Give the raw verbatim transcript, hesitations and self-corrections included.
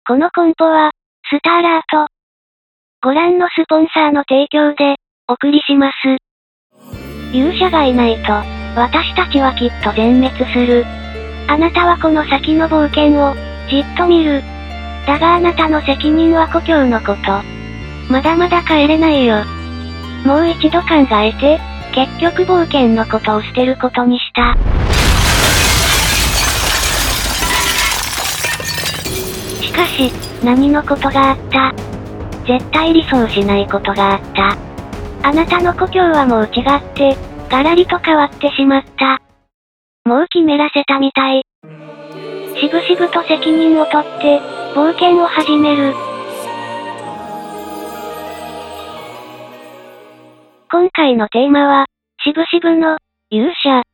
このコンポは、スターラート。ご覧のスポンサーの提供で、お送りします。勇者がいないと、私たちはきっと全滅する。あなたはこの先の冒険を、じっと見る。だがあなたの責任は故郷のこと。まだまだ帰れないよ。もう一度考えて、結局冒険のことを捨てることにした。しかし、何のことがあった？絶対理想しないことがあった。あなたの故郷はもう違って、ガラリと変わってしまった。もう決めらせたみたい。しぶしぶと責任を取って、冒険を始める。今回のテーマは、しぶしぶの勇者。